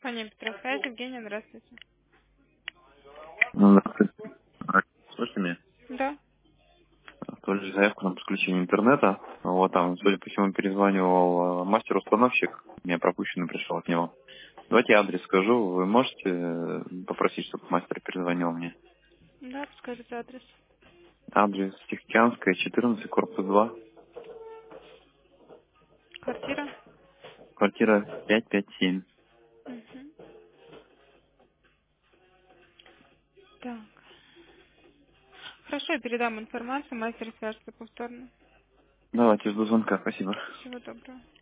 Компания Петровская, Евгения, здравствуйте. Ну, здравствуйте. Слышите меня? Да. Оставили заявку на подключение интернета. Вот там, судя по всему, перезванивал мастер-установщик. Мне пропущенный пришел от него. Давайте я адрес скажу. Вы можете попросить, чтобы мастер перезвонил мне? Да, скажите адрес. Адрес Тихоокеанская, 14, корпус 2, Квартира. квартира 557. Угу. Так. Хорошо, я передам информацию, мастер свяжется повторно. Давайте, жду звонка. Спасибо. Всего доброго.